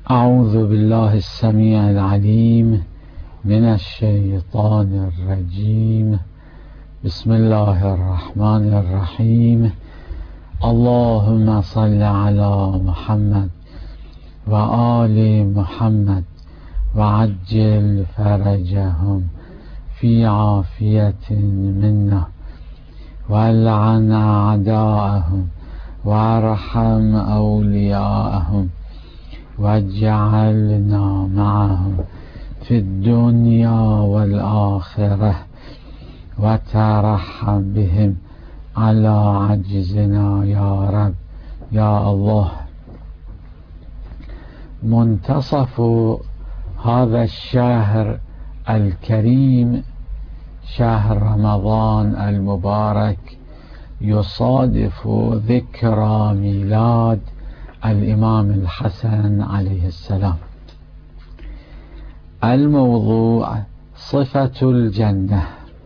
أعوذ بالله السميع العليم من الشيطان الرجيم. بسم الله الرحمن الرحيم. اللهم صل على محمد وآل محمد وعجل فرجهم في عافية منا، والعن أعداءهم وارحم أولياءهم، واجعلنا معهم في الدنيا والآخرة، وترحم بهم على عجزنا يا رب يا الله. منتصف هذا الشهر الكريم، شهر رمضان المبارك، يصادف ذكرى ميلاد الإمام الحسن عليه السلام. الموضوع صفة الجنة.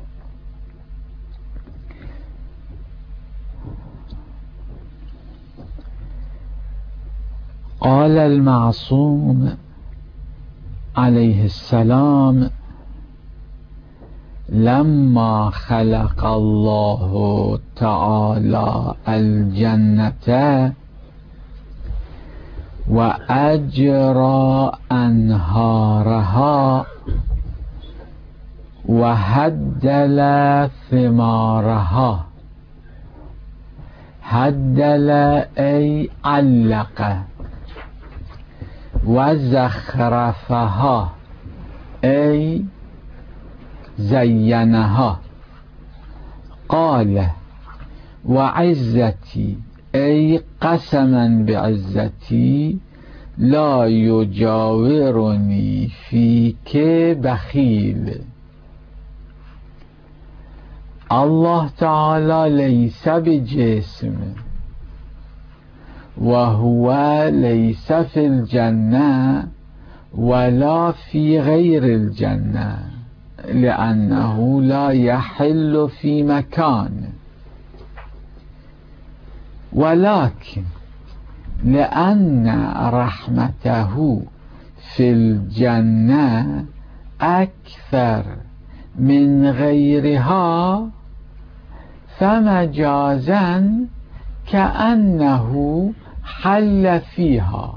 قال المعصوم عليه السلام: لما خلق الله تعالى الجنة وأجرى أنهارها وهدل ثمارها، هدل أي علق، وزخرفها أي زينها، قال: وعزتي أي قسما بعزتي لا يجاورني فيك بخيل. الله تعالى ليس بجسم، وهو ليس في الجنة ولا في غير الجنة، لأنه لا يحل في مكان، ولكن لأن رحمته في الجنة أكثر من غيرها، فمجازا كأنه حل فيها،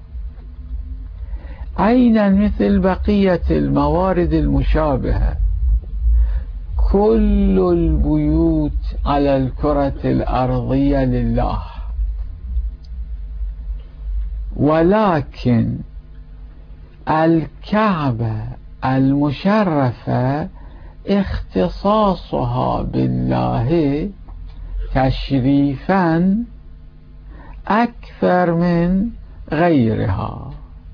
عينا مثل بقية الموارد المشابهة. كل البيوت على الكرة الأرضية لله، ولكن الكعبة المشرفة اختصاصها بالله تشريفا أكثر من غيرها.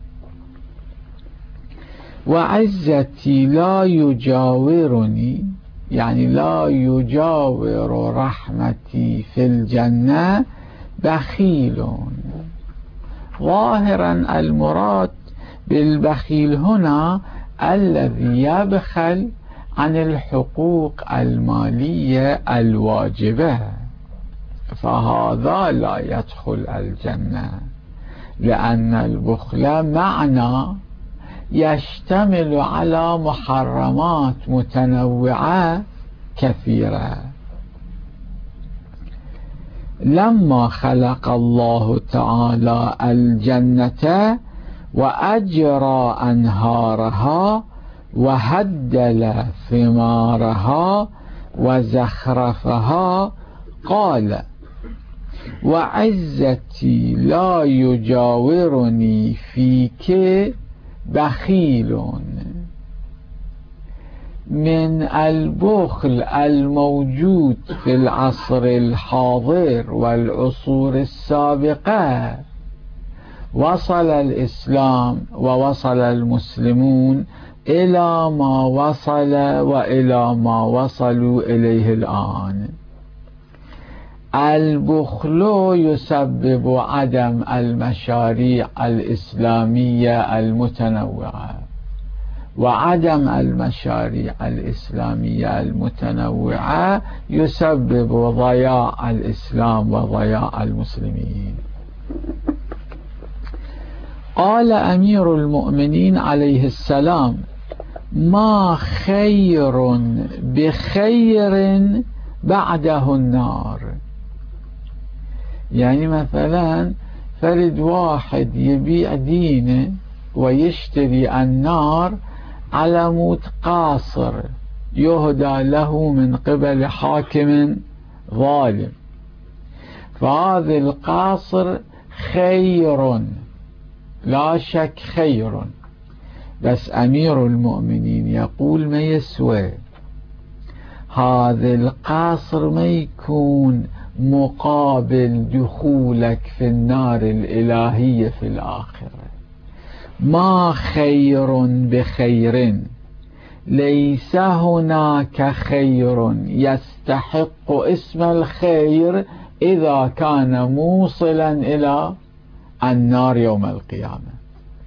وعزتي لا يجاورني، يعني لا يجاور رحمتي في الجنة بخيل. ظاهرا المراد بالبخيل هنا الذي يبخل عن الحقوق المالية الواجبة، فهذا لا يدخل الجنة، لأن البخل معنى يشتمل على محرمات متنوعة كثيرة. لما خلق الله تعالى الجنة وأجرى أنهارها وهدل ثمارها وزخرفها، قال: وعزتي لا يجاورني فيك بخيل. من البخل الموجود في العصر الحاضر والعصور السابقة، وصل الإسلام ووصل المسلمون إلى ما وصل وإلى ما وصلوا إليه الآن. البخل يسبب عدم المشاريع الإسلامية المتنوعة، وعدم المشاريع الإسلامية المتنوعة يسبب ضياع الإسلام وضياع المسلمين. قال أمير المؤمنين عليه السلام: ما خير بخير بعده النار. يعني مثلا فرد واحد يبيع دينه ويشتري النار على مود قاصر يهدى له من قبل حاكم ظالم، فهذا القاصر خير، لا شك خير، بس أمير المؤمنين يقول ما يسوى هذا القاصر، ما يكون مقابل دخولك في النار الإلهية في الآخرة. ما خير بخير، ليس هناك خير يستحق اسم الخير إذا كان موصلا إلى النار يوم القيامة.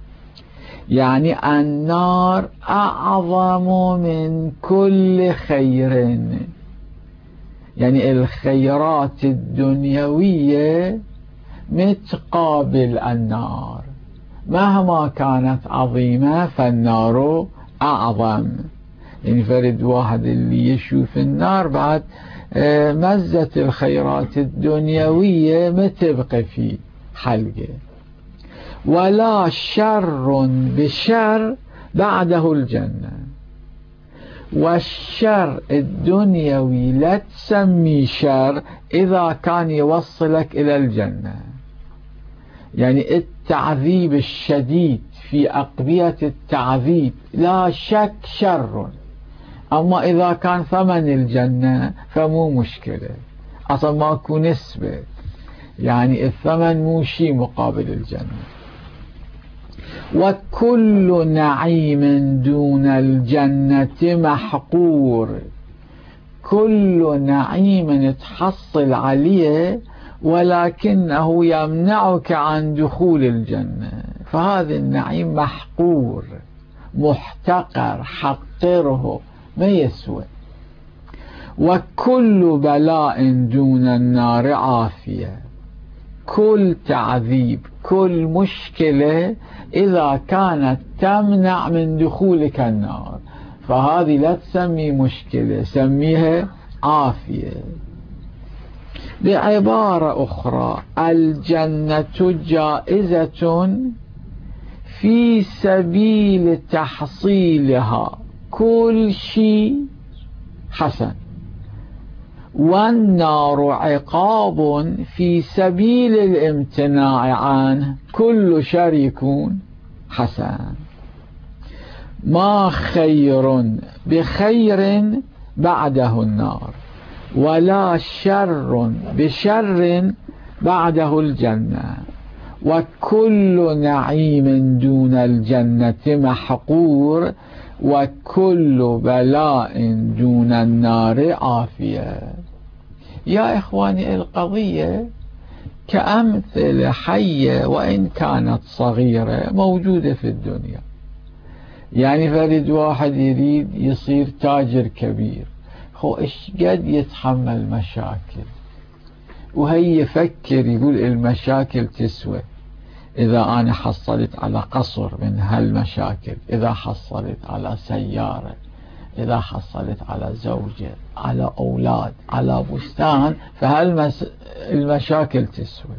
يعني النار أعظم من كل خير، يعني الخيرات الدنيوية متقابل النار، مهما كانت عظيمة فالنار أعظم. يعني فرد واحد اللي يشوف النار بعد مزة الخيرات الدنيوية ما تبقى في حلقه. ولا شر بشر بعده الجنة، والشر الدنيوي لا تسمي شر إذا كان يوصلك إلى الجنة. يعني التعذيب الشديد في أقبية التعذيب لا شك شر، أما إذا كان ثمن الجنة فمو مشكلة، أصلا ماكو نسبة، يعني الثمن مو شيء مقابل الجنة. وكل نعيم دون الجنة محقور، كل نعيم تحصل عليه ولكنه يمنعك عن دخول الجنة، فهذا النعيم محقور محتقر، حقره ما يسوى. وكل بلاء دون النار عافية، كل تعذيب كل مشكلة إذا كانت تمنع من دخولك النار فهذه لا تسمي مشكلة، سميها عافية. بعبارة أخرى الجنة جائزة في سبيل تحصيلها كل شيء حسن، والنار عقاب في سبيل الامتناع عنه كل شر يكون حسن. ما خير بخير بعده النار، ولا شر بشر بعده الجنة، وكل نعيم دون الجنة محقور، وكل بلاء دون النار عافية. يا إخواني القضية كأمثلة حية وإن كانت صغيرة موجودة في الدنيا. يعني فرد واحد يريد يصير تاجر كبير، إيش قد يتحمل مشاكل، وهي يفكر يقول المشاكل تسوى إذا أنا حصلت على قصر من هالمشاكل، إذا حصلت على سيارة، إذا حصلت على زوجة، على أولاد، على بستان، فهالمشاكل تسوى.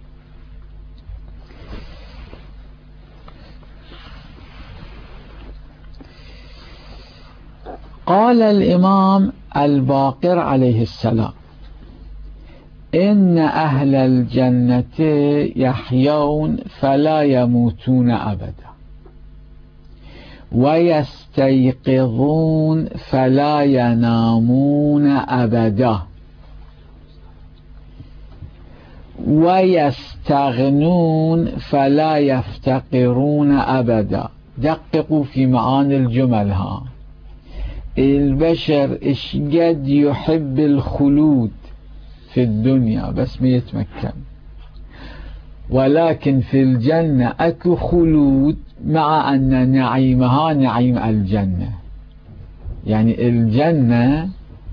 قال الإمام الباقر عليه السلام: إن أهل الجنة يحيون فلا يموتون أبدا، ويستيقظون فلا ينامون أبدا، ويستغنون فلا يفتقرون أبدا. دققوا في معاني الجمل ها. البشر إيش قد يحب الخلود في الدنيا بس ما يتمكن، ولكن في الجنة أكو خلود مع أن نعيمها نعيم الجنة. يعني الجنة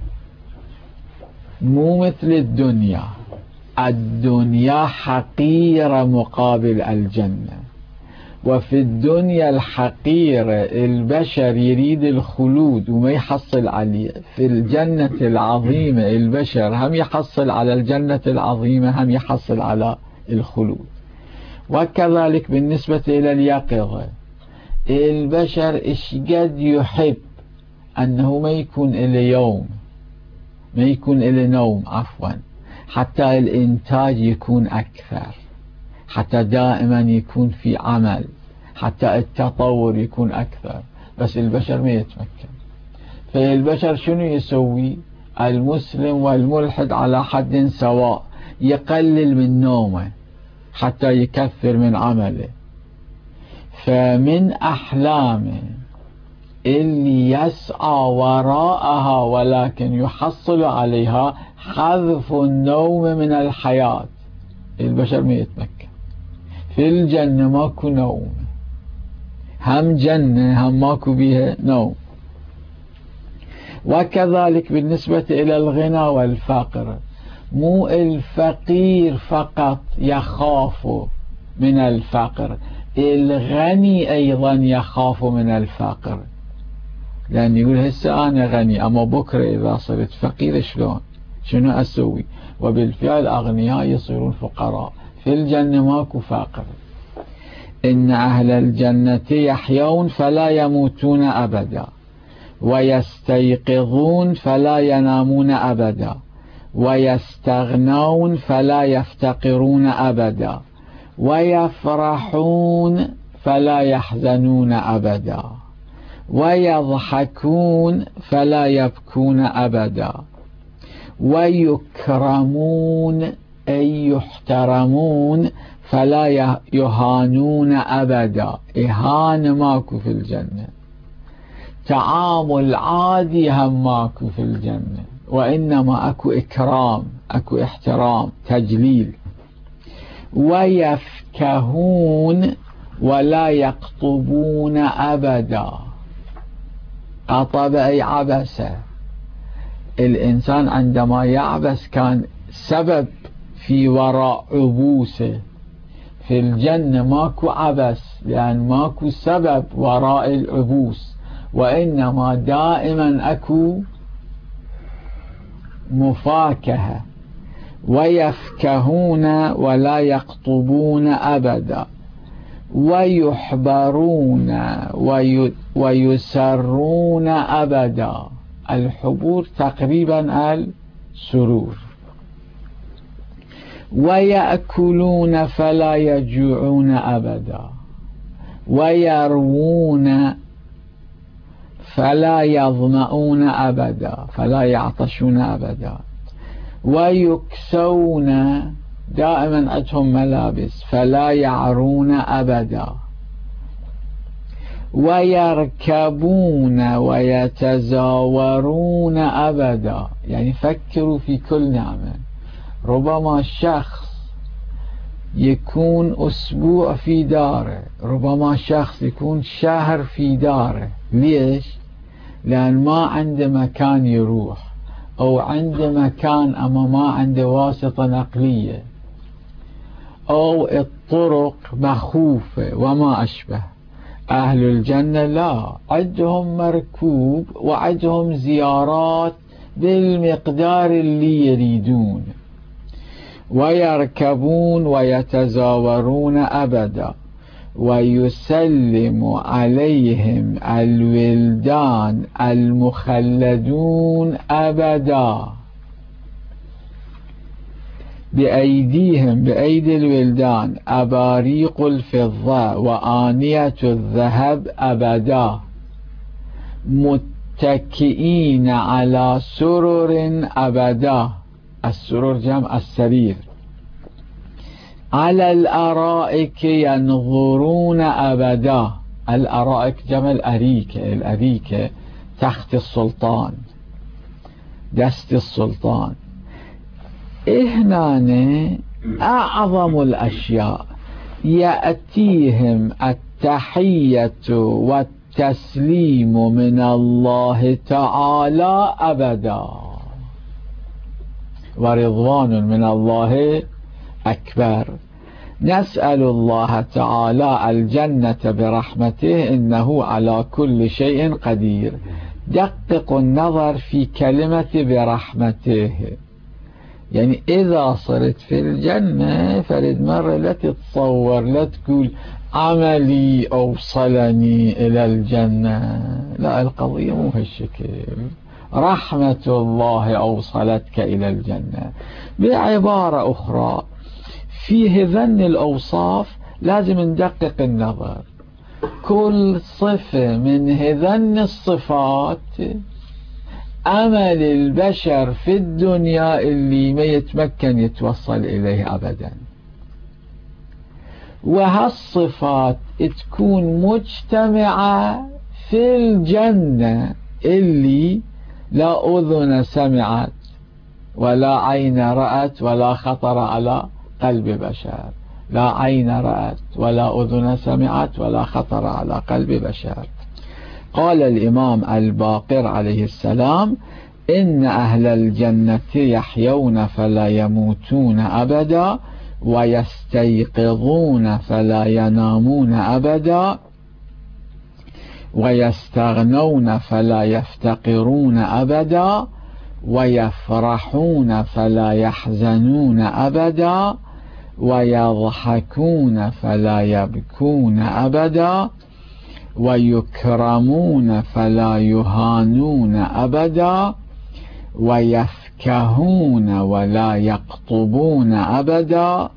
مو مثل الدنيا، الدنيا حقيرة مقابل الجنة، وفي الدنيا الحقيرة البشر يريد الخلود وما يحصل عليه، في الجنة العظيمة البشر هم يحصل على الجنة العظيمة، هم يحصل على الخلود. وكذلك بالنسبة إلى اليقظة، البشر إشقد يحب أنه ما يكون إلى يوم، ما يكون إلى نوم عفوا، حتى الإنتاج يكون أكثر، حتى دائما يكون في عمل، حتى التطور يكون أكثر، بس البشر ما يتمكن. فالبشر شنو يسوي؟ المسلم والملحد على حد سواء، يقلل من نومه حتى يكثر من عمله. فمن أحلامه اللي يسعى وراءها ولكن يحصل عليها حذف النوم من الحياة. البشر ما يتمكن. في الجنة ماكو نوم، هم جنة هم ماكو بيها نوم. وكذلك بالنسبة إلى الغنى والفقر، مو الفقير فقط يخاف من الفقر، الغني أيضا يخاف من الفقر، لأن يقول هسه أنا غني أما بكرة إذا صرت فقير شنو أسوي؟ وبالفعل أغنياء يصيرون فقراء. في الجنة ماكو فقر. إن أهل الجنة يحيون فلا يموتون أبدا، ويستيقظون فلا ينامون أبدا، ويستغنون فلا يفتقرون أبدا، ويفرحون فلا يحزنون أبدا، ويضحكون فلا يبكون أبدا، ويكرمون أي يحترمون فلا يهانون أبدا. إهانة ماكو في الجنة، تعامل عادي هم ماكو في الجنة، وإنما أكو إكرام، أكو احترام، تجليل. ويفكهون ولا يقطبون أبدا. قطب أي عبسة. الإنسان عندما يعبس كان سبب في وراء عبوسه. في الجنة ماكو عبس، لأن ماكو سبب وراء العبوس، وإنما دائما أكو مفاكهة. ويفكهون ولا يقطبون أبدا، ويحبرون ويسرون أبدا. الحبور تقريبا السرور. ويأكلون فلا يجوعون أبدا، ويروون فلا يظمؤون أبدا، فلا يعطشون أبدا، ويكسون دائما عندهم ملابس فلا يعرون أبدا، ويركبون ويتزاورون أبدا. يعني فكروا في كل نعمة. ربما شخص يكون أسبوع في داره، ربما شخص يكون شهر في داره. ليش؟ لأن ما عنده مكان يروح، أو عنده مكان أما ما عنده واسطة نقلية، أو الطرق مخوفة وما أشبه. أهل الجنة لا، عندهم مركوب وعندهم زيارات بالمقدار اللي يريدون. ويركبون ويتزاورون أبدا، ويسلم عليهم الولدان المخلدون أبدا. بأيديهم، بأيدي الولدان، أباريق الفضة وآنية الذهب أبدا، متكئين على سرر أبدا. السرر جمع السرير. على الأرائك ينظرون أبدا. الأرائك جمع الأريكة. الأريكة تخت السلطان، دست السلطان. هنا أعظم الأشياء، يأتيهم التحية والتسليم من الله تعالى أبدا، ورضوان من الله أكبر. نسأل الله تعالى الجنة برحمته إنه على كل شيء قدير. دقق النظر في كلمة برحمته، يعني إذا صرت في الجنة فرد مرة لا تتصور، لا تقول عملي أوصلني إلى الجنة، لا، القضية مو هالشكل. رحمة الله أوصلتك إلى الجنة. بعبارة أخرى، في هذن الأوصاف لازم ندقق النظر. كل صفة من هذن الصفات أمل البشر في الدنيا اللي ما يتمكن يتوصل إليه أبدا، وهالصفات تكون مجتمعة في الجنة اللي لا أذن سمعت ولا عين رأت ولا خطر على قلب بشر. لا عين رأت ولا أذن سمعت ولا خطر على قلب بشر. قال الإمام الباقر عليه السلام: إن أهل الجنة يحيون فلا يموتون أبدا، ويستيقظون فلا ينامون أبدا، ويستغنون فلا يفتقرون أبدا، ويفرحون فلا يحزنون أبدا، ويضحكون فلا يبكون أبدا، ويكرمون فلا يهانون أبدا، ويفكهون ولا يقطبون أبدا،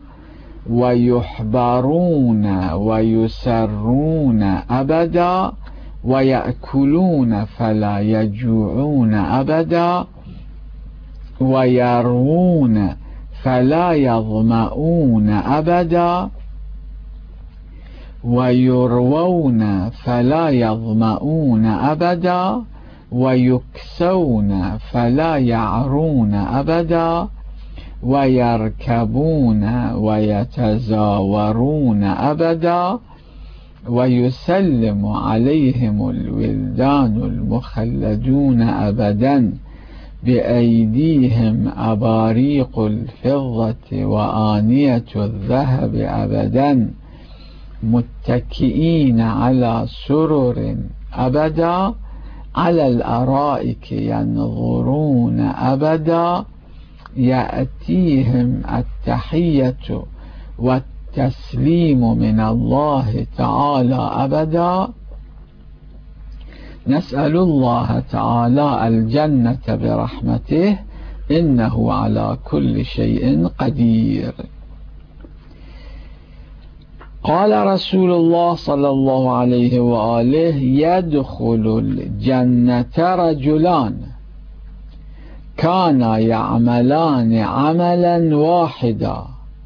ويحبرون ويسرون أبدا، ويأكلون فلا يجوعون أبدا، ويروون فلا يظمؤون أبدا، ويروون فلا يظمؤون أبدا، ويكسون فلا يعرون أبدا، ويركبون ويتزاورون أبدا، ويسلم عليهم الولدان المخلدون أبدا، بأيديهم أباريق الفضة وآنية الذهب أبدا، متكئين على سرر أبدا، على الأرائك ينظرون أبدا، يأتيهم التحية والتسليم من الله تعالى أبدا. نسأل الله تعالى الجنة برحمته إنه على كل شيء قدير. قال رسول الله صلى الله عليه وآله: يدخل الجنة رجلان كانا يعملان عملا واحدا،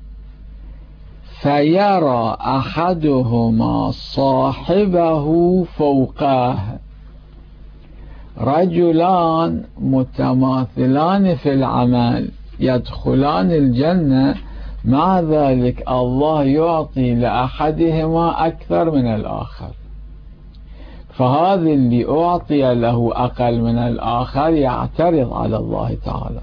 فيرى أحدهما صاحبه فوقه. رجلان متماثلان في العمل يدخلان الجنة، مع ذلك الله يعطي لأحدهما أكثر من الآخر، فهذا اللي أعطي له أقل من الآخر يعترض على الله تعالى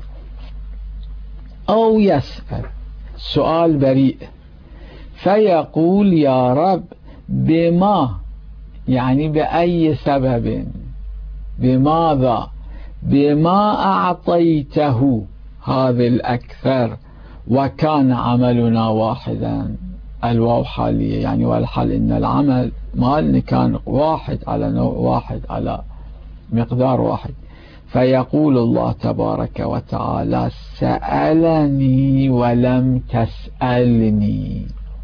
أو يسأل سؤال بريء، فيقول: يا رب، بما، يعني بأي سبب، بماذا، بما أعطيته هذا الأكثر وكان عملنا واحدا؟ الواو حالية يعني، والحال إن العمل مالنا كان واحد على نوع واحد على مقدار واحد. فيقول الله تبارك وتعالى: سألني ولم تسألني.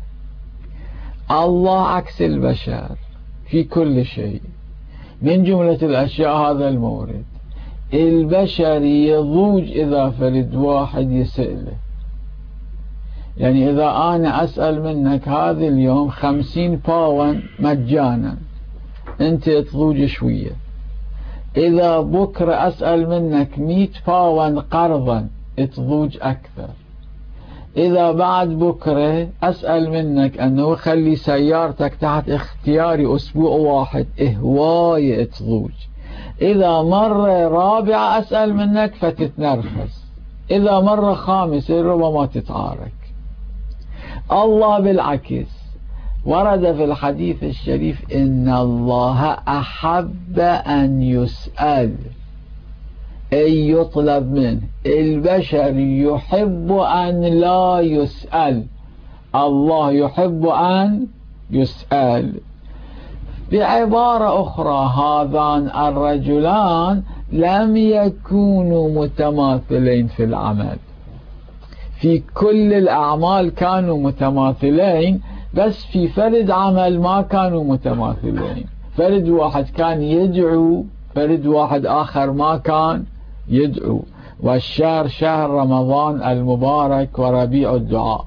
الله عكس البشر في كل شيء، من جملة الأشياء هذا المورد. البشر يضوج إذا فرد واحد يسأله، يعني إذا أنا أسأل منك هذا اليوم 50 باون مجانا، أنت تضوج شوية. إذا بكرة أسأل منك 100 باون قرضا، تضوج أكثر. إذا بعد بكرة أسأل منك أنه خلي سيارتك تحت اختياري أسبوع واحد، هواية تضوج. إذا مرة رابعة أسأل منك فتتنرفز، إذا مرة خامسة ربما تتعارك. الله بالعكس ورد في الحديث الشريف إن الله أحب أن يسأل أي يطلب منه. البشر يحب أن لا يسأل، الله يحب أن يسأل. بعبارة أخرى هذان الرجلان لم يكونوا متماثلين في العمل، في كل الأعمال كانوا متماثلين، بس في فرد عمل ما كانوا متماثلين. فرد واحد كان يدعو، فرد واحد آخر ما كان يدعو. والشهر شهر رمضان المبارك وربيع الدعاء.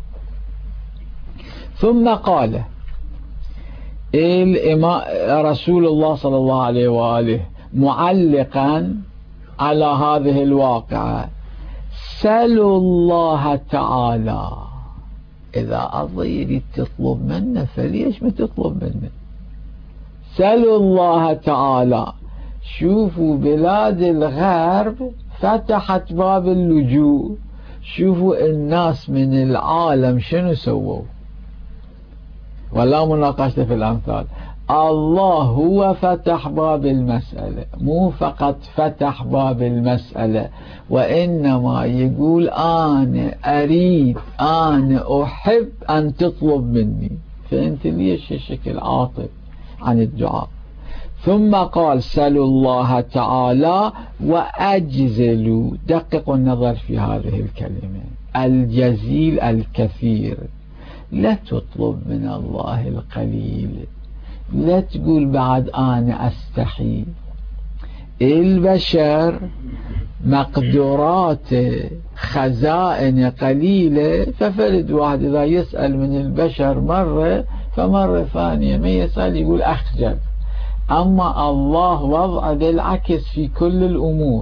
ثم قال رسول الله صلى الله عليه وآله معلقا على هذه الواقعة: سلوا الله تعالى. إذا الله يريد تطلب منه فليش ما تطلب منه؟ سلوا الله تعالى. شوفوا بلاد الغرب فتحت باب اللجوء، شوفوا الناس من العالم شنو سووا، ولا مناقشة في الأمثال. الله هو فتح باب المسألة، مو فقط فتح باب المسألة، وإنما يقول أنا أريد، أنا أحب أن تطلب مني، فأنت ليش الشكل عاطل عن الدعاء. ثم قال: سلوا الله تعالى وأجزلوا. دققوا النظر في هذه الكلمة، الجزيل الكثير. لا تطلب من الله القليل، لا تقول بعد أنا أستحي. البشر مقدورات خزائن قليلة، ففرد واحد إذا يسأل من البشر مرة فمرة ثانية ما يسأل يقول أخجل. أما الله وضع بالعكس في كل الأمور.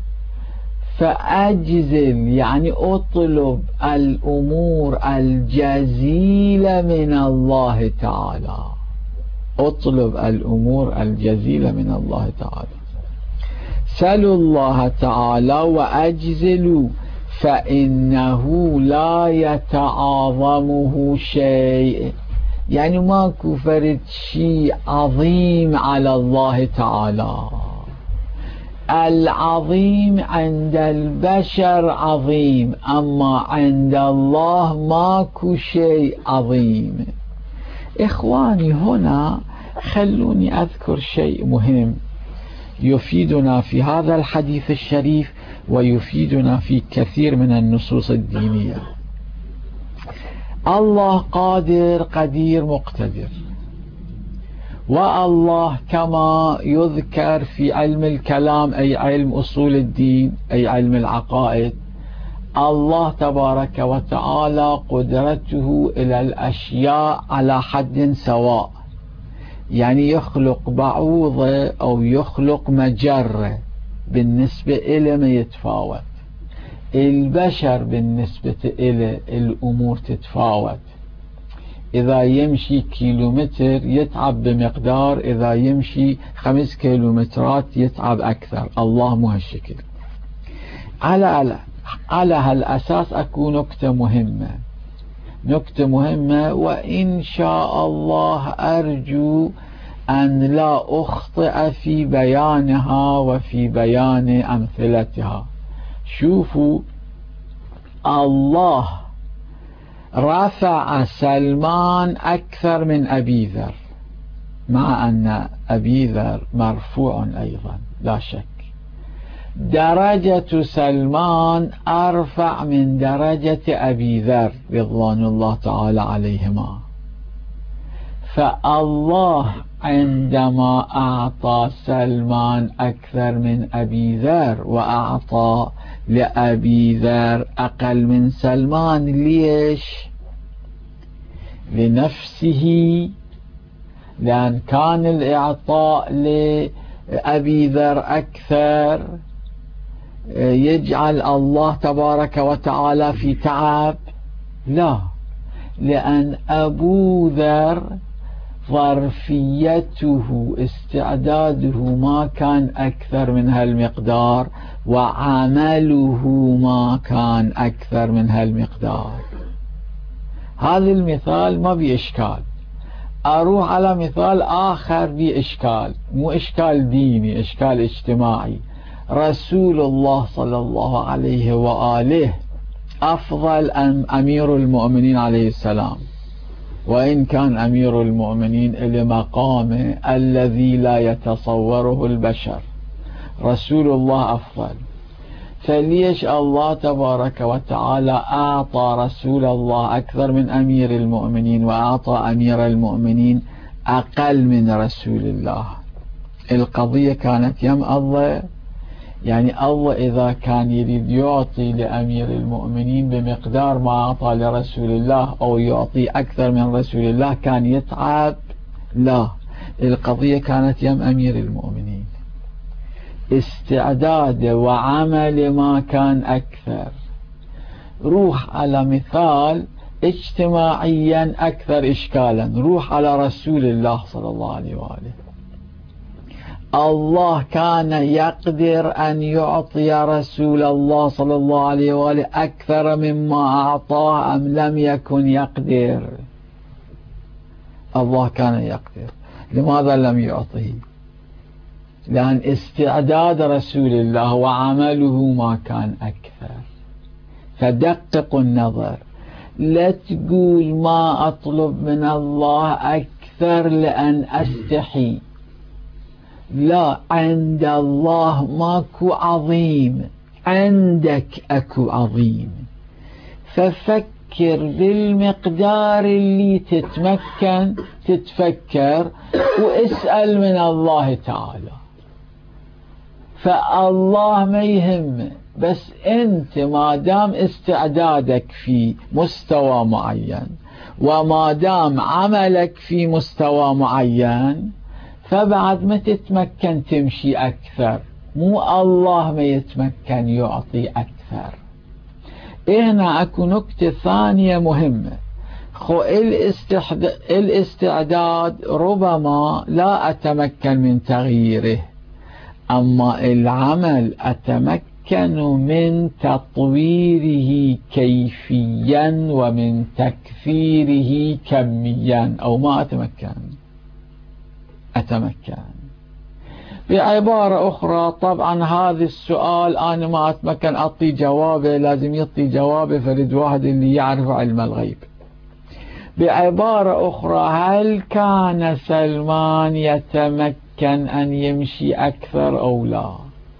فأجزل يعني أطلب الأمور الجزيلة من الله تعالى، أطلب الأمور الجزيلة من الله تعالى. سلوا الله تعالى وأجزلوا فإنه لا يتعاظمه شيء، يعني ماكو فرد شيء عظيم على الله تعالى. العظيم عند البشر عظيم، أما عند الله ماكو شيء عظيم. إخواني، هنا خلوني أذكر شيء مهم يفيدنا في هذا الحديث الشريف ويفيدنا في كثير من النصوص الدينية. الله قادر قدير مقتدر، والله كما يذكر في علم الكلام أي علم أصول الدين أي علم العقائد، الله تبارك وتعالى قدرته إلى الأشياء على حد سواء، يعني يخلق بعوضة أو يخلق مجرة بالنسبة إلى ما يتفاوت. البشر بالنسبة إلى الأمور تتفاوت، إذا يمشي كيلومتر يتعب بمقدار، إذا يمشي 5 كيلومترات يتعب أكثر. الله مو هالشكل. على هالأساس أكو نكتة مهمة، وإن شاء الله أرجو أن لا أخطئ في بيانها وفي بيان أمثلتها. شوفوا، الله رفع سلمان أكثر من أبي ذر، مع أن أبي ذر مرفوع أيضا لا شك. درجة سلمان أرفع من درجة أبي ذر رضوان الله تعالى عليهما. فالله عندما أعطى سلمان أكثر من أبي ذر وأعطى لأبي ذر أقل من سلمان، ليش؟ لنفسه، لأن كان الإعطاء لأبي ذر أكثر يجعل الله تبارك وتعالى في تعب؟ لا، لأن أبو ذر ظرفيته استعداده ما كان أكثر من هالمقدار، وعمله ما كان أكثر من هالمقدار. هذا المثال ما بإشكال. أروح على مثال آخر بإشكال، مو إشكال ديني، إشكال اجتماعي. رسول الله صلى الله عليه وآله أفضل أم أمير المؤمنين عليه السلام؟ وإن كان أمير المؤمنين لمقامه الذي لا يتصوره البشر، رسول الله أفضل. فليش الله تبارك وتعالى أعطى رسول الله أكثر من أمير المؤمنين، وأعطى أمير المؤمنين أقل من رسول الله؟ القضية كانت يم الله، يعني الله إذا كان يريد يعطي لأمير المؤمنين بمقدار ما أعطى لرسول الله أو يعطي أكثر من رسول الله كان يتعب؟ لا، القضية كانت يم أمير المؤمنين، استعداد وعمل ما كان أكثر. روح على مثال اجتماعيا أكثر إشكالا، روح على رسول الله صلى الله عليه وآله. الله كان يقدر أن يعطي رسول الله صلى الله عليه وآله أكثر مما أعطاه أم لم يكن يقدر؟ الله كان يقدر، لماذا لم يعطيه؟ لأن استعداد رسول الله وعمله ما كان أكثر. فدققوا النظر، لا تقول ما أطلب من الله أكثر لأن أستحي، لا، عند الله ماكو عظيم، عندك أكو عظيم. ففكر بالمقدار اللي تتمكن تتفكر واسأل من الله تعالى. فالله ما يهم، بس انت ما دام استعدادك في مستوى معين وما دام عملك في مستوى معين فبعد ما تتمكن تمشي أكثر، مو الله ما يتمكن يعطي أكثر. هنا أكو نكتة ثانية مهمة، الاستعداد ربما لا أتمكن من تغييره، أما العمل أتمكن من تطويره كيفيا ومن تكثيره كميا، أو ما أتمكن. بعبارة أخرى، طبعا هذا السؤال أنا ما أتمكن أعطي جوابه، لازم يعطي جوابه فرد واحد اللي يعرف علم الغيب. بعبارة أخرى، هل كان سلمان يتمكن أن يمشي أكثر أو لا؟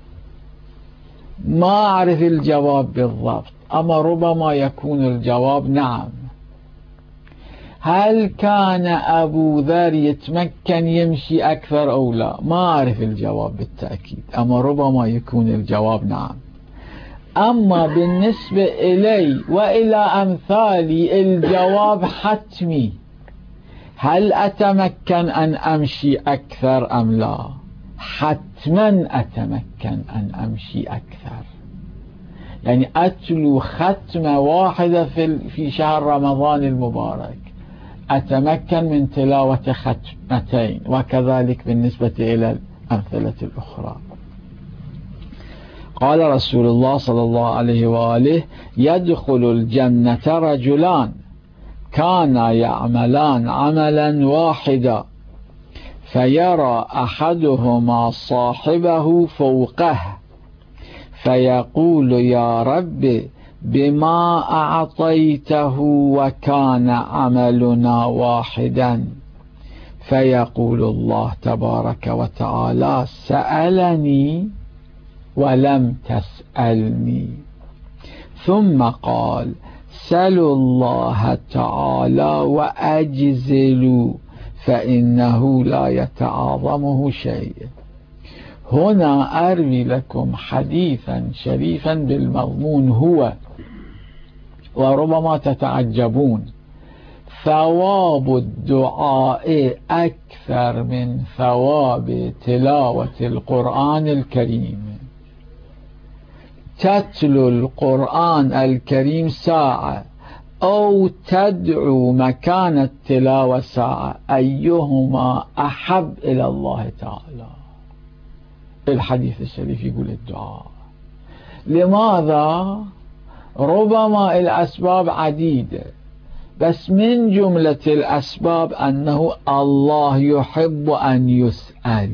ما أعرف الجواب بالضبط، أما ربما يكون الجواب نعم. هل كان أبو ذر يتمكن يمشي أكثر أو لا؟ ما أعرف الجواب بالتأكيد، أما ربما يكون الجواب نعم. أما بالنسبة إلي وإلى أمثالي الجواب حتمي، هل أتمكن أن أمشي أكثر أم لا؟ حتما أتمكن أن أمشي أكثر. يعني أتلو ختمة واحدة في شهر رمضان المبارك أتمكن من تلاوة ختمتين، وكذلك بالنسبة إلى الأمثلة الأخرى. قال رسول الله صلى الله عليه وآله: يدخل الجنة رجلان كانا يعملان عملا واحدا فيرى أحدهما صاحبه فوقه فيقول: يا رب بما أعطيته وكان عملنا واحدا، فيقول الله تبارك وتعالى: سألني ولم تسألني. ثم قال: سلوا الله تعالى وأجزلوا فإنه لا يتعاظمه شيء. هنا أروي لكم حديثا شريفا بالمضمون هو، وربما تتعجبون، ثواب الدعاء أكثر من ثواب تلاوة القرآن الكريم. تتلو القرآن الكريم ساعة أو تدعو مكان التلاوة ساعة، أيهما أحب إلى الله تعالى؟ الحديث الشريف يقول الدعاء. لماذا؟ ربما الأسباب عديدة، بس من جملة الأسباب أنه الله يحب أن يسأل.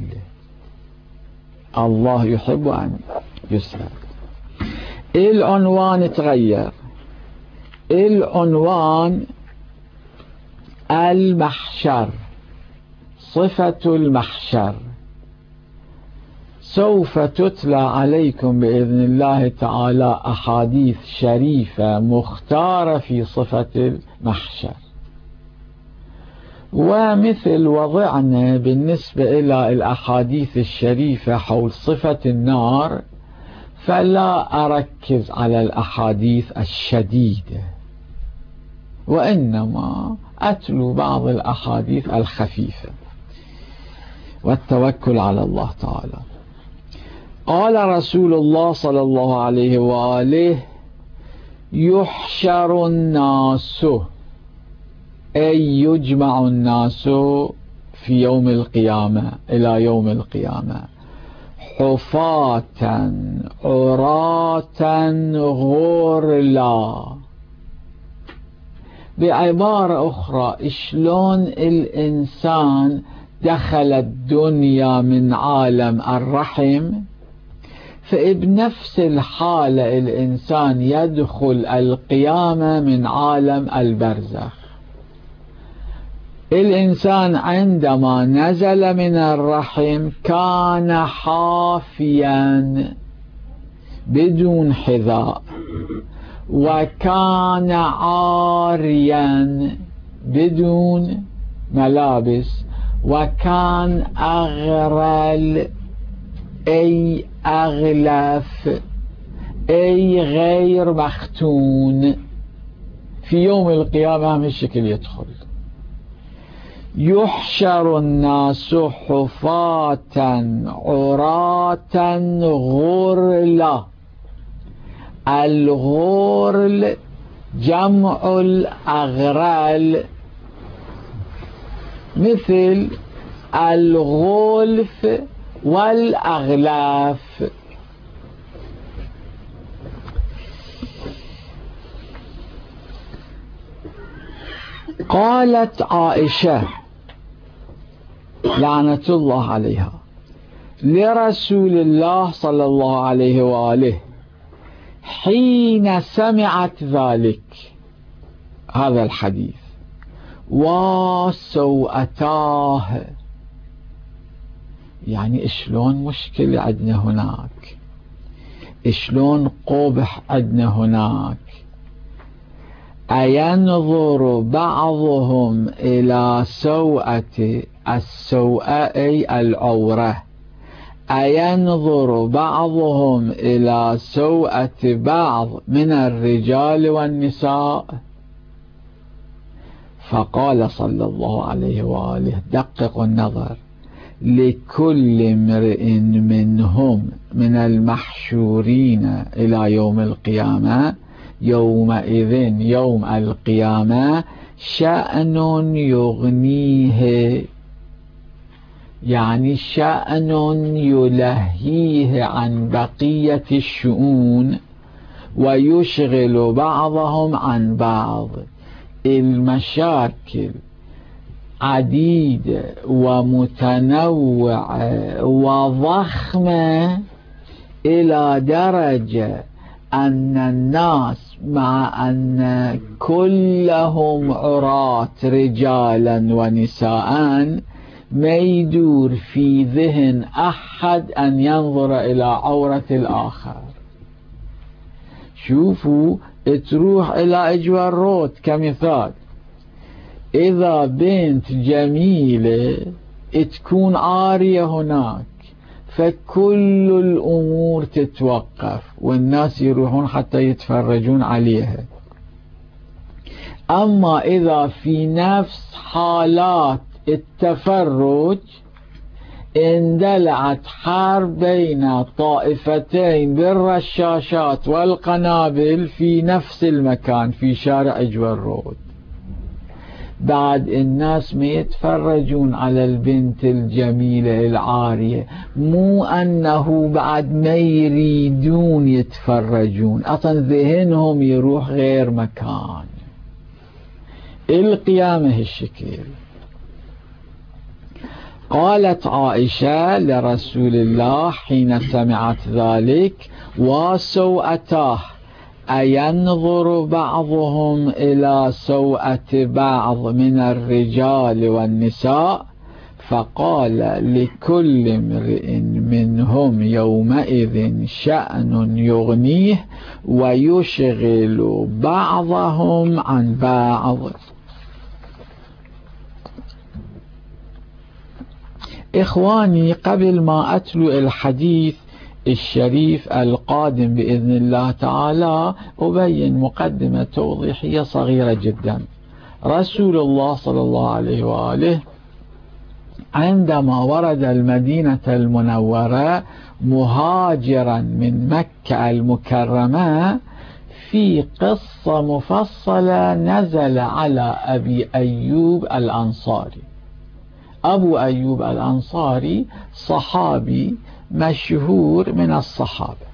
الله يحب أن يسأل. العنوان تغير، العنوان المحشر، صفة المحشر. سوف تتلى عليكم بإذن الله تعالى أحاديث شريفة مختارة في صفة المحشر. ومثل وضعنا بالنسبة إلى الأحاديث الشريفة حول صفة النار، فلا أركز على الأحاديث الشديدة، وإنما أتلو بعض الأحاديث الخفيفة والتوكل على الله تعالى. قال رسول الله صلى الله عليه وآله: يحشر الناس، أي يجمع الناس في يوم القيامة، إلى يوم القيامة، حفاة عراة غرلا. بعبارة أخرى، شلون الإنسان دخل الدنيا من عالم الرحم، فبنفس الحالة الإنسان يدخل القيامة من عالم البرزخ. الإنسان عندما نزل من الرحم كان حافيا بدون حذاء، وكان عاريا بدون ملابس، وكان أغرل أي أغلف أي غير مختون. في يوم القيامة هم الشكل يدخل. يحشر الناس حفاة عراة غرلا. الغرل جمع الأغرال، مثل الغلف والأغلاف. قالت عائشة لعنة الله عليها لرسول الله صلى الله عليه وآله حين سمعت ذلك، هذا الحديث: وسوءتاه. يعني شلون مشكلة عندنا هناك، شلون قبح عندنا هناك. أينظر بعضهم إلى سوءة، السوءة أي العورة، أينظر بعضهم إلى سوءة بعض من الرجال والنساء. فقال صلى الله عليه وآله: دققوا النظر، لكل امرئ منهم من المحشورين إلى يوم القيامة يومئذ، يوم القيامة، شأن يغنيه، يعني شأن يلهيه عن بقية الشؤون ويشغل بعضهم عن بعض. المشاكل عديدة ومتنوعة وضخمة إلى درجة أن الناس مع أن كلهم عراة رجالا ونساء ما يدور في ذهن أحد أن ينظر إلى عورة الآخر. شوفوا، تروح إلى إجوار رود كمثال، إذا بنت جميلة تكون عارية هناك، فكل الأمور تتوقف والناس يروحون حتى يتفرجون عليها. أما إذا في نفس حالات التفرج اندلعت حرب بين طائفتين بالرشاشات والقنابل في نفس المكان في شارع إجوار رود، بعد الناس ما يتفرجون على البنت الجميلة العارية، مو أنه بعد ما يريدون يتفرجون، أصلا ذهنهم يروح غير مكان. القيامة هالشكل. قالت عائشة لرسول الله حين سمعت ذلك: وسوءتاه، أينظر بعضهم إلى سوءة بعض من الرجال والنساء؟ فقال: لكل امرئ منهم يومئذ شأن يغنيه ويشغل بعضهم عن بعض. إخواني، قبل ما أتلو الحديث الشريف القادم بإذن الله تعالى أبين مقدمة توضيحية صغيرة جدا. رسول الله صلى الله عليه وآله عندما ورد المدينة المنورة مهاجرا من مكة المكرمة، في قصة مفصلة نزل على أبي أيوب الأنصاري. أبو أيوب الأنصاري صحابي مشهور من الصحابة،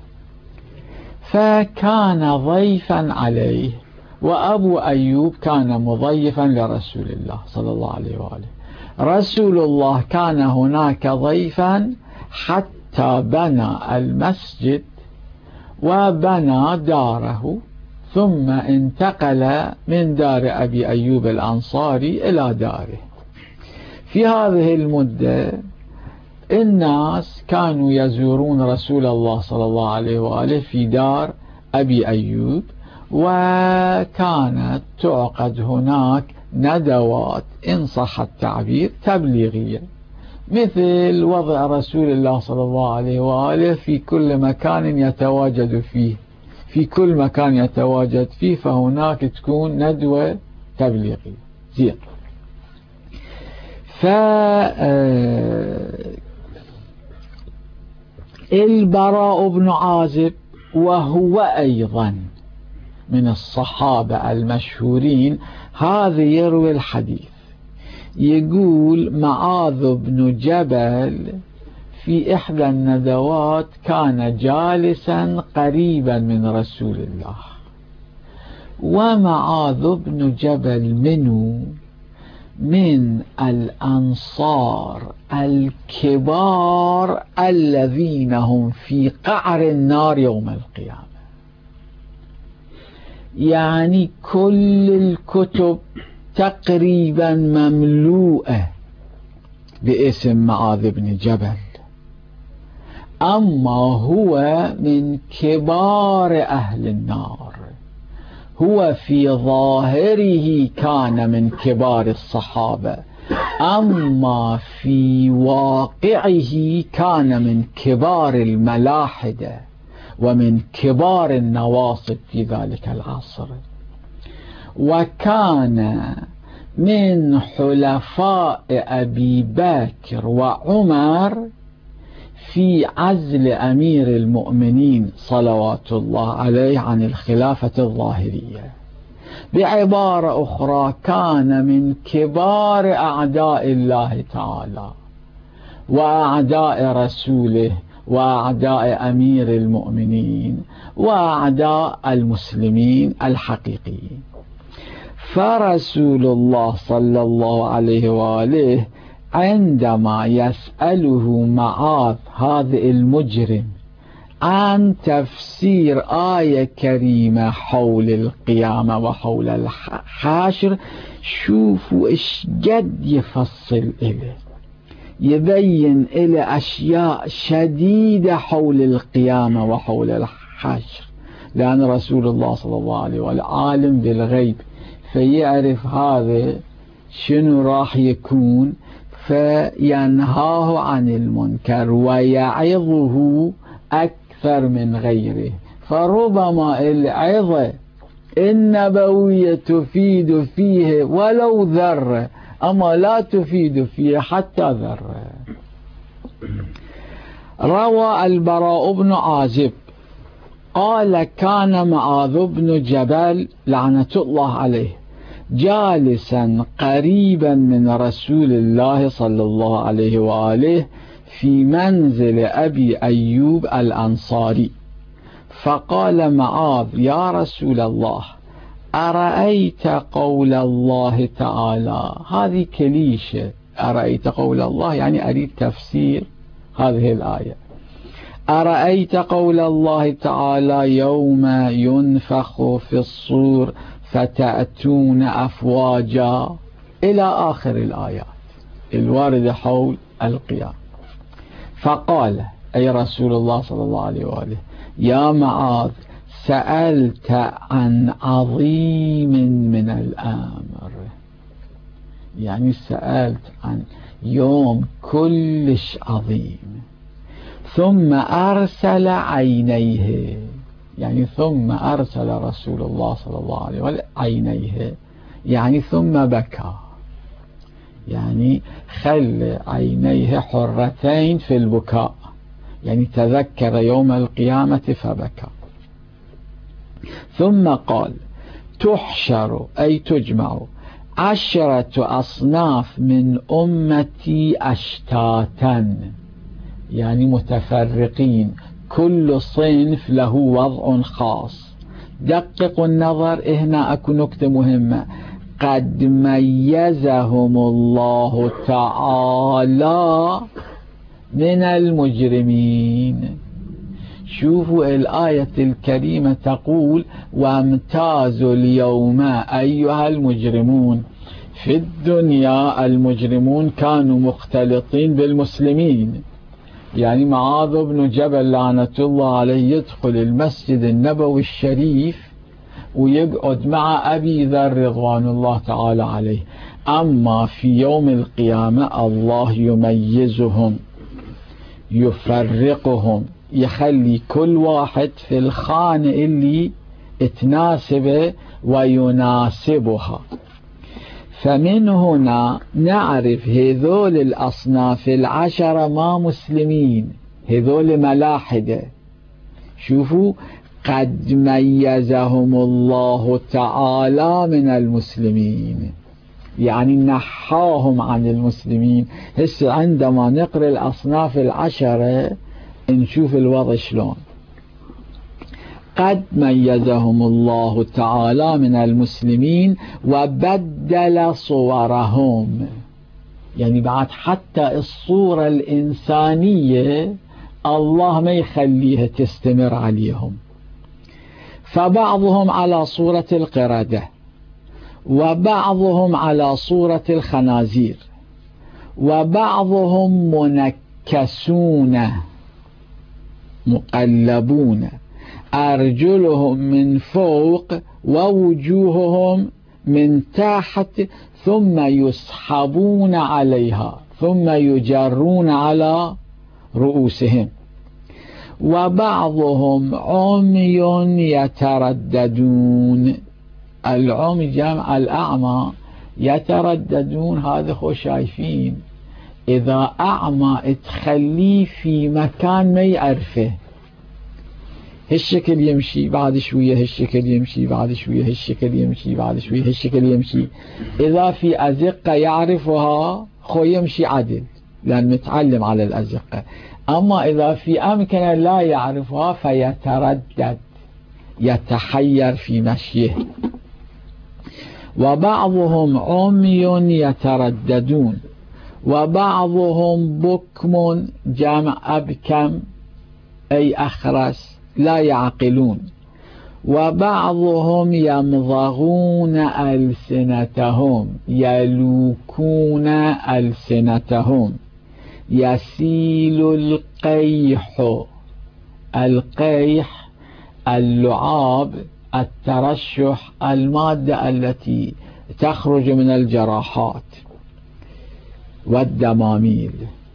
فكان ضيفا عليه، وأبو أيوب كان مضيفا لرسول الله صلى الله عليه وآله. رسول الله كان هناك ضيفا حتى بنى المسجد وبنى داره، ثم انتقل من دار أبي أيوب الأنصاري إلى داره. في هذه المدة الناس كانوا يزورون رسول الله صلى الله عليه وآله في دار أبي أيوب، وكانت تعقد هناك ندوات إن صح التعبير تبليغية، مثل وضع رسول الله صلى الله عليه وآله في كل مكان يتواجد فيه، في كل مكان يتواجد فيه فهناك تكون ندوة تبليغية. زين. البراء بن عازب وهو أيضا من الصحابة المشهورين، هذا يروي الحديث، يقول: معاذ بن جبل في إحدى الندوات كان جالسا قريبا من رسول الله، ومعاذ بن جبل من الأنصار الكبار الذين هم في قعر النار يوم القيامة. يعني كل الكتب تقريبا مملوءة باسم معاذ بن جبل، أما هو من كبار أهل النار. هو في ظاهره كان من كبار الصحابة، أما في واقعه كان من كبار الملاحدة ومن كبار النواصب في ذلك العصر، وكان من حلفاء أبي بكر وعمر في عزل أمير المؤمنين صلوات الله عليه عن الخلافة الظاهرية. بعبارة أخرى كان من كبار أعداء الله تعالى وأعداء رسوله وأعداء أمير المؤمنين وأعداء المسلمين الحقيقيين. فرسول الله صلى الله عليه وآله عندما يسأله معاذ هذا المجرم عن تفسير آية كريمة حول القيامة وحول الحشر، شوفوا إيش قد يفصل إليه، يبين إلى أشياء شديدة حول القيامة وحول الحشر، لأن رسول الله صلى الله عليه وآله عالم بالغيب، فيعرف هذا شنو راح يكون، فينهاه عن المنكر ويعظه أكثر من غيره. فربما العظة النبوية تفيد فيه ولو ذرة، أما لا تفيد فيه حتى ذرة. روى البراء بن عازب قال: كان معاذ بن جبل لعنة الله عليه جالسا قريبا من رسول الله صلى الله عليه وآله في منزل أبي أيوب الأنصاري، فقال معاذ: يا رسول الله، أرأيت قول الله تعالى، هذه كليشة، أرأيت قول الله يعني أريد تفسير هذه الآية. أرأيت قول الله تعالى يوم ينفخ في الصور فتأتون أفواجا إلى آخر الآيات الواردة حول القيامة. فقال أي رسول الله صلى الله عليه وآله: يا معاذ، سألت عن عظيم من الأمر، يعني سألت عن يوم كلش عظيم. ثم أرسل عينيه، يعني ثم أرسل رسول الله صلى الله عليه وسلم عينيه، يعني ثم بكى، يعني خلى عينيه حرتين في البكاء، يعني تذكر يوم القيامة فبكى. ثم قال: تحشر أي تجمع 10 أصناف من أمتي أشتاتا، يعني متفرقين، كل صنف له وضع خاص. دققوا النظر، هنا أكو نكتة مهمة: قد ميزهم الله تعالى من المجرمين. شوفوا الآية الكريمة تقول: وامتازوا اليوم أيها المجرمون. في الدنيا المجرمون كانوا مختلطين بالمسلمين، يعني معاذ بن جبل لعنة الله عليه يدخل المسجد النبوي الشريف ويقعد مع أبي ذر رضوان الله تعالى عليه. أما في يوم القيامة الله يميزهم، يفرقهم، يخلي كل واحد في الخانة اللي تناسبه ويناسبها. فمن هنا نعرف هذول الأصناف 10 ما مسلمين، هذول ملاحدة. شوفوا: قد ميزهم الله تعالى من المسلمين، يعني نحاهم عن المسلمين. هسه عندما نقرأ الأصناف 10 نشوف الوضع شلون. قد ميزهم الله تعالى من المسلمين وبدل صورهم، يعني بعد حتى الصورة الإنسانية الله ما يخليها تستمر عليهم. فبعضهم على صورة القردة، وبعضهم على صورة الخنازير، وبعضهم منكسون مقلبون، أرجلهم من فوق ووجوههم من تحت، ثم يسحبون عليها، ثم يجرون على رؤوسهم. وبعضهم عمي يترددون، العمي جمع الأعمى، يترددون هذا خو شايفين. إذا أعمى تخليه في مكان ما يعرفه، هالشكل يمشي، بعد شوية هالشكل يمشي، بعد شوية هالشكل يمشي، بعد شوية هالشكل يمشي. إذا في أزقة يعرفها خو يمشي عدل لأن متعلم على الأزقة. أما إذا في أمكنة لا يعرفها فيتردد، يتحير في مشيه. وبعضهم عمي يترددون، وبعضهم بكم جمع أبكم أي أخرس لا يعقلون. وبعضهم يمضغون ألسنتهم، يلوكون ألسنتهم. يسيل القيح، القيح اللعاب، الترشح، المادة التي تخرج من الجراحات والدماميل.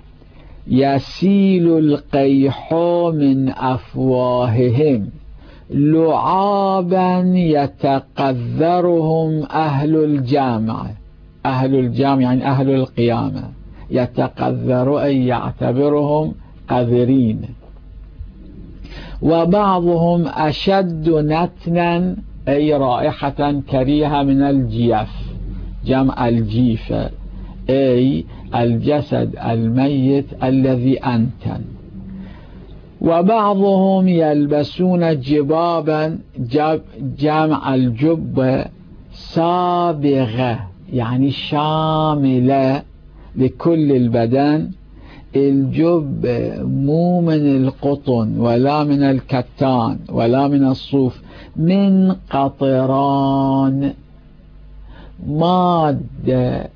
يسيل القيح من أفواههم لعابا يتقذرهم أهل الجامع. أهل الجامع يعني أهل القيامة، يتقذر أي يعتبرهم قذرين. وبعضهم أشد نتنا أي رائحة كريهة من الجيف، جمع الجيفة أي الجسد الميت الذي أنتن. وبعضهم يلبسون جبابا، جمع الجبة، سابغة يعني شاملة لكل البدن. الجب مو من القطن ولا من الكتان ولا من الصوف، من قطران، مادة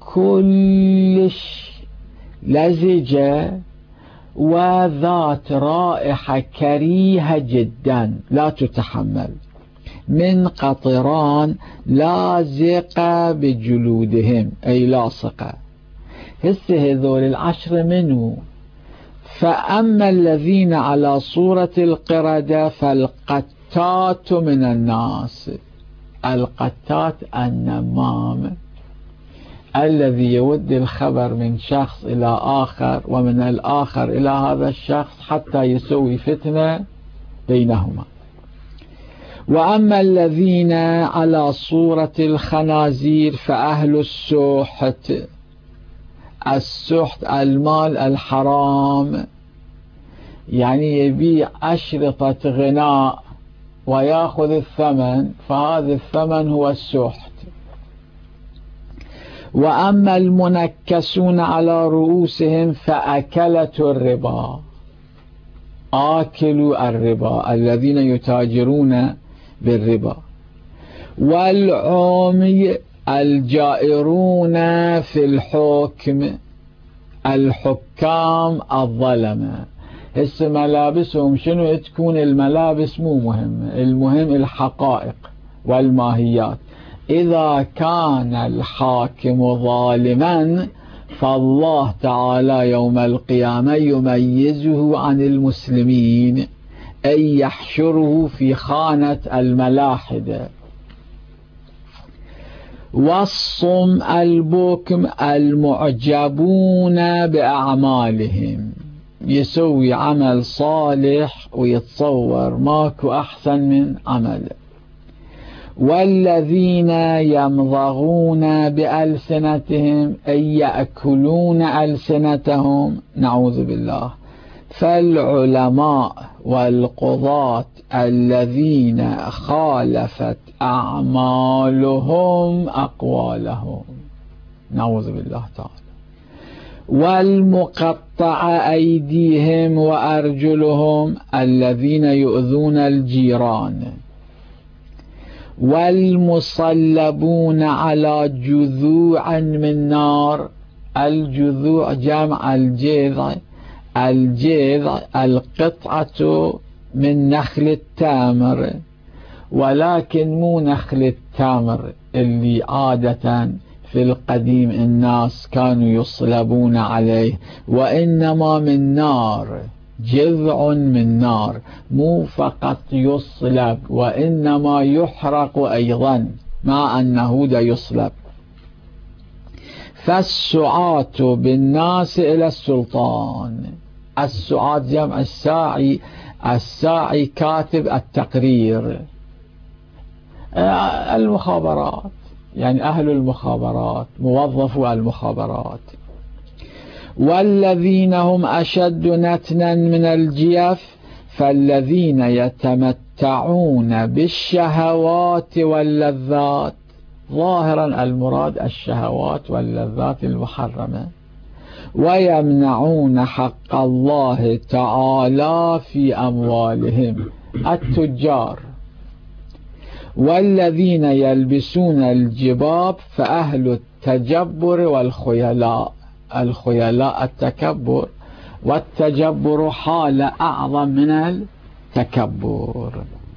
كلش لزجة وذات رائحة كريهة جدا لا تتحمل، من قطران لازقة بجلودهم أي لاصقة. هسه هذول العشر منه. فأما الذين على صورة القردة فالقتات من الناس. القتات النمام الذي يودي الخبر من شخص إلى آخر ومن الآخر إلى هذا الشخص حتى يسوي فتنة بينهما. وأما الذين على صورة الخنازير فأهل السحت. السحت المال الحرام، يعني يبيع أشرطة غناء ويأخذ الثمن، فهذا الثمن هو السحت. وأما المنكسون على رؤوسهم فأكلة الربا، آكلوا الربا الذين يتاجرون بالربا. والعمي الجائرون في الحكم، الحكام الظلمة. هسه ملابسهم شنو تكون؟ الملابس مو مهم، المهم الحقائق والماهيات. إذا كان الحاكم ظالما فالله تعالى يوم القيامة يميزه عن المسلمين، أي يحشره في خانة الملاحدة. والصم البكم المعجبون بأعمالهم، يسوي عمل صالح ويتصور ماكو أحسن من عمله. والذين يمضغون بألسنتهم أي يأكلون ألسنتهم، نعوذ بالله. فالعلماء والقضاة الذين خالفت أعمالهم أقوالهم، نعوذ بالله تعالى. والمقطع أيديهم وأرجلهم الذين يؤذون الجيران. والمصلبون على جذوع من نار. الجذوع جمع الجذع، الجذع القطعة من نخل التمر، ولكن مو نخل التمر اللي عادة في القديم الناس كانوا يصلبون عليه، وإنما من نار، جذع من نار، مو فقط يصلب وإنما يحرق أيضا مع أنه دا يصلب. فالسعاة بالناس إلى السلطان. السعاة جمع الساعي، الساعي كاتب التقرير. المخابرات يعني أهل المخابرات، موظفو المخابرات. والذين هم أشد نتنا من الجيف فالذين يتمتعون بالشهوات واللذات. ظاهرا المراد الشهوات واللذات المحرمة. ويمنعون حق الله تعالى في أموالهم، التجار. والذين يلبسون الجباب فأهل التجبر والخيلاء. الخيلاء التكبر، والتجبر حالة أعظم من التكبر.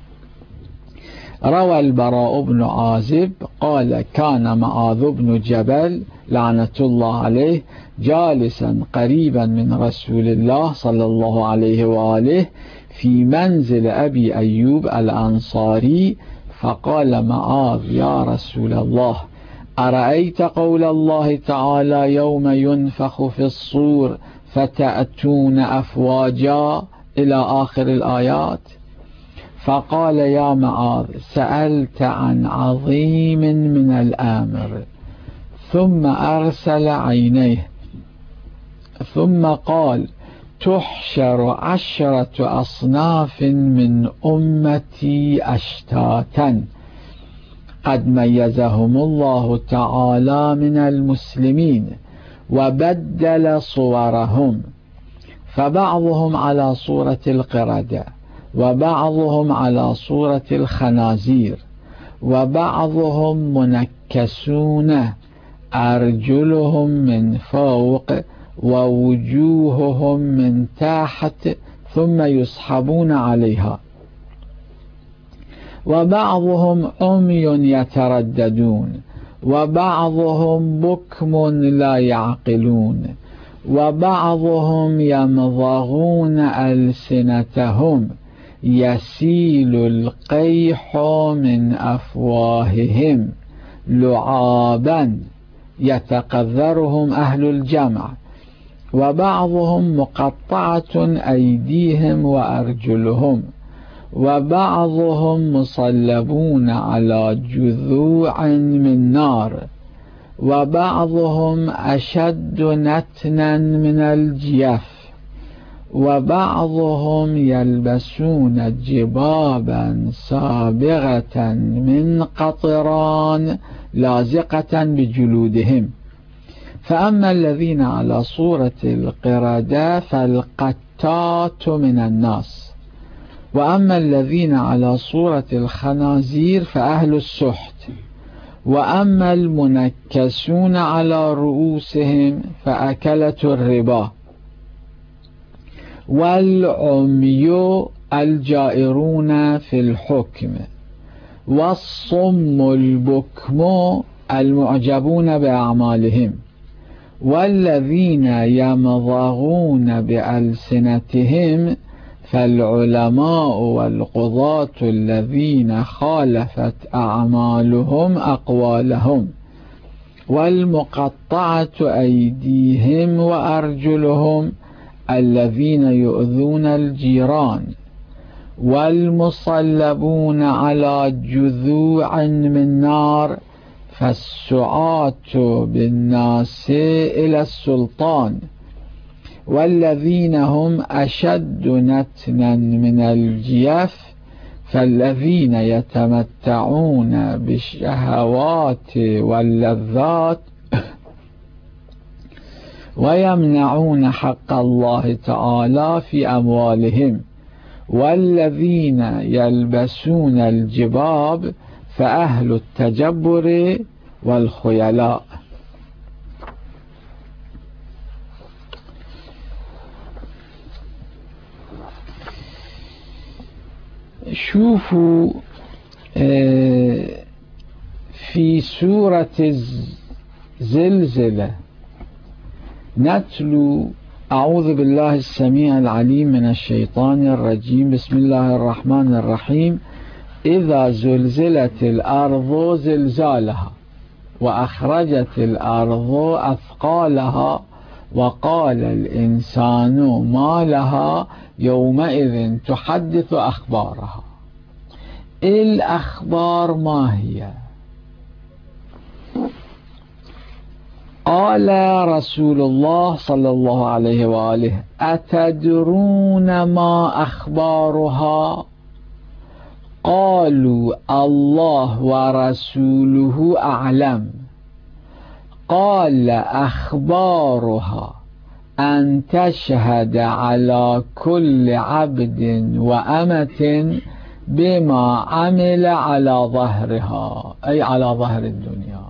روى البراء بن عازب قال كان معاذ بن جبل لعنة الله عليه جالسا قريبا من رسول الله صلى الله عليه وآله في منزل أبي أيوب الأنصاري، فقال معاذ يا رسول الله أرأيت قول الله تعالى يوم ينفخ في الصور فتأتون أفواجا إلى آخر الآيات؟ فقال يا معاذ سألت عن عظيم من الأمر. ثم أرسل عينيه ثم قال تحشر 10 أصناف من أمتي أشتاتا قد ميزهم الله تعالى من المسلمين وبدل صورهم، فبعضهم على صورة القردة، وبعضهم على صورة الخنازير، وبعضهم منكسون أرجلهم من فوق ووجوههم من تحت ثم يسحبون عليها، وبعضهم عمي يترددون، وبعضهم بكم لا يعقلون، وبعضهم يمضغون ألسنتهم يسيل القيح من أفواههم لعابا يتقذرهم أهل الجمع، وبعضهم مقطعة أيديهم وأرجلهم، وبعضهم مصلبون على جذوع من نار، وبعضهم أشد نتنا من الجيف، وبعضهم يلبسون جبابا سابغة من قطران لازقة بجلودهم. فأما الذين على صورة القردة فالقتات من الناس، وأما الذين على صورة الخنازير فأهل السحت، وأما المنكسون على رؤوسهم فأكلة الربا، والعمي الجائرون في الحكم، والصم البكم المعجبون بأعمالهم، والذين يمضغون بألسنتهم فالعلماء والقضاة الذين خالفت أعمالهم أقوالهم، والمقطعة أيديهم وأرجلهم الذين يؤذون الجيران، والمصلبون على جذوع من نار فالسعاة بالناس إلى السلطان، والذين هم أشد نتنا من الجيف فالذين يتمتعون بالشهوات واللذات ويمنعون حق الله تعالى في أموالهم، والذين يلبسون الجباب فأهل التجبر والخيلاء. شوفوا في سورة الزلزلة نتلو أعوذ بالله السميع العليم من الشيطان الرجيم، بسم الله الرحمن الرحيم: إذا زلزلت الأرض زلزالها وأخرجت الأرض أثقالها وقال الإنسان ما لها يومئذ تحدث أخبارها. الأخبار ما هي؟ قال رسول الله صلى الله عليه وآله: أتدرون ما أخبارها؟ قالوا: الله ورسوله أعلم. قال: أخبارها أن تشهد على كل عبد وأمة بما عمل على ظهرها، أي على ظهر الدنيا،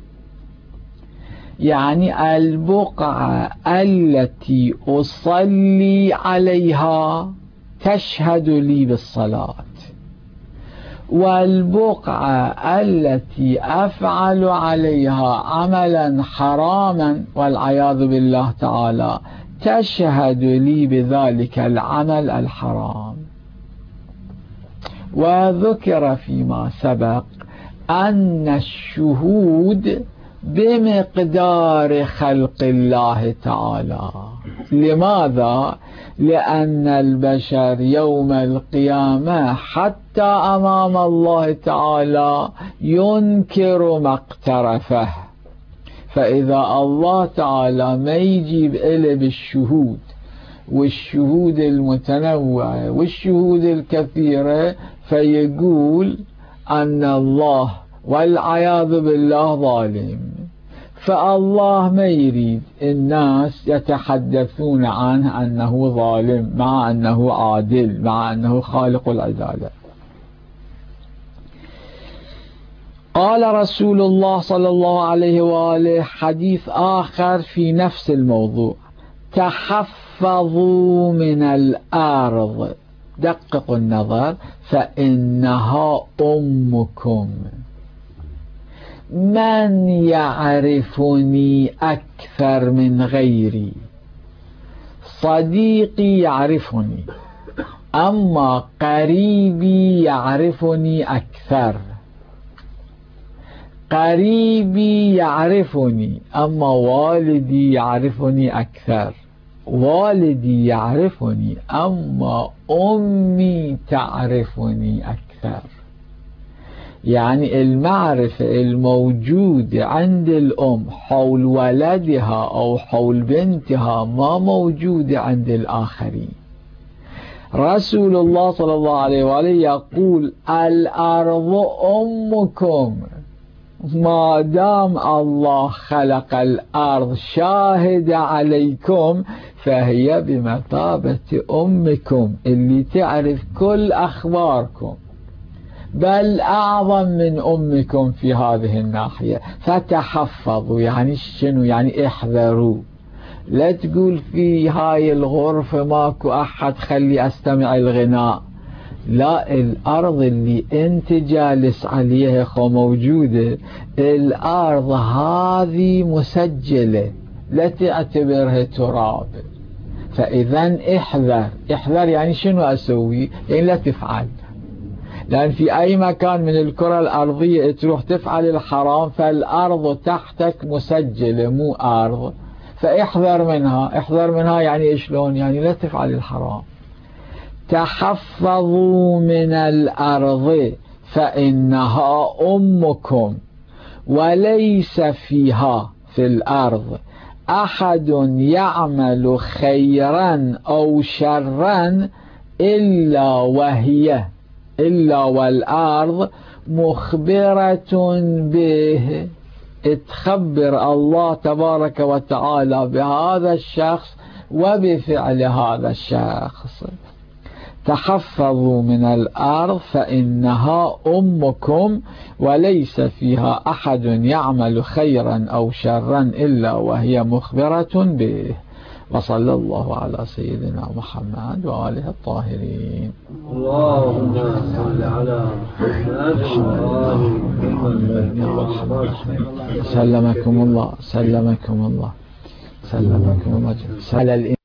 يعني البقعة التي أصلي عليها تشهد لي بالصلاة، والبقعة التي أفعل عليها عملا حراما والعياذ بالله تعالى تشهد لي بذلك العمل الحرام. وذكر فيما سبق أن الشهود بمقدار خلق الله تعالى. لماذا؟ لأن البشر يوم القيامة حتى أمام الله تعالى ينكر ما اقترفه، فإذا الله تعالى ما يجيب إلي بالشهود والشهود المتنوعة والشهود الكثيرة، فيقول أن الله والعياذ بالله ظالم. فالله ما يريد الناس يتحدثون عنه أنه ظالم مع أنه عادل، مع أنه خالق العدالة. قال رسول الله صلى الله عليه وآله حديث آخر في نفس الموضوع: تحفظوا من الأرض، دققوا النظر، فإنها أمكم. من يعرفني أكثر من غيري؟ صديقي يعرفني، أما قريبي يعرفني أكثر. قريبي يعرفني، أما والدي يعرفني أكثر. والدي يعرفني، أما أمي تعرفني أكثر. يعني المعرفة الموجودة عند الأم حول ولدها أو حول بنتها ما موجودة عند الآخرين. رسول الله صلى الله عليه وآله يقول: الأرض أمكم. ما دام الله خلق الأرض شاهد عليكم، فهي بمثابة أمكم اللي تعرف كل أخباركم، بل أعظم من أمكم في هذه الناحية. فتحفظوا، يعني شنو؟ يعني احذروا. لا تقول في هاي الغرفة ماكو أحد خلي أستمع الغناء. لا، الأرض اللي أنت جالس عليها موجودة، الأرض هذه مسجلة، لا تعتبرها تراب. فإذا احذر يعني شنو أسوي؟ يعني لا تفعل، لأن في أي مكان من الكرة الأرضية تروح تفعل الحرام فالأرض تحتك مسجلة مو أرض، فاحذر منها. احذر منها يعني شلون؟ يعني لا تفعل الحرام. تحفظوا من الأرض فإنها أمكم، وليس فيها في الأرض أحد يعمل خيرا أو شرا إلا والأرض مخبرة به. تخبر الله تبارك وتعالى بهذا الشخص وبفعل هذا الشخص. تحفظوا من الأرض فإنها أمكم، وليس فيها أحد يعمل خيرا أو شرا إلا وهي مخبرة به. وصلى الله على سيدنا محمد وآله الطاهرين. اللهم صل على محمد. سلمكم الله.